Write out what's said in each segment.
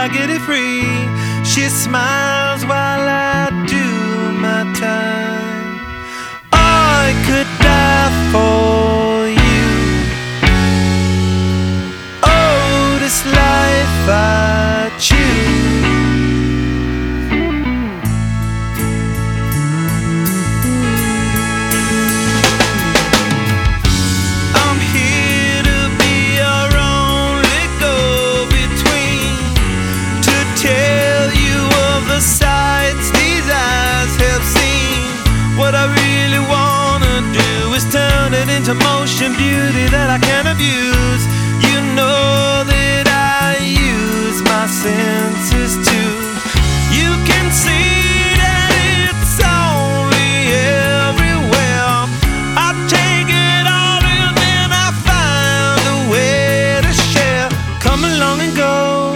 I get it free. She smiles while I do my time. I could die for you. Oh, this life I choose. What I really wanna do is turn it into motion beauty that I can abuse. You know that I use my senses too. You can see that it's only everywhere. I take it all in and I find a way to share. Come along and go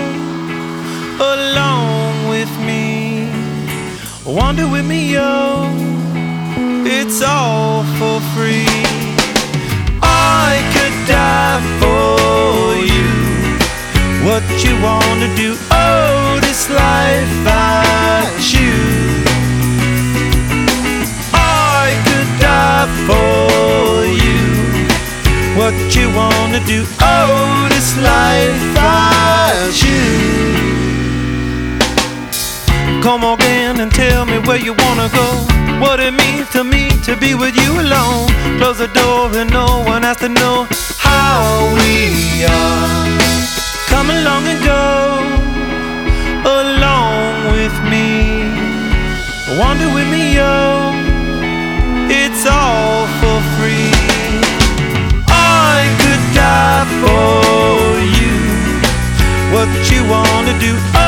along with me. Wander with me, yo. It's all for free. I could die for you. What you wanna do? Oh, this life I choose. I could die for you. What you wanna do? Oh, this life I choose. Come again and tell me where you wanna go. What it means to me to be with you alone. Close the door and no one has to know how we are. Come along and go along with me. Wander with me, yo. It's all for free. I could die for you. What you wanna do?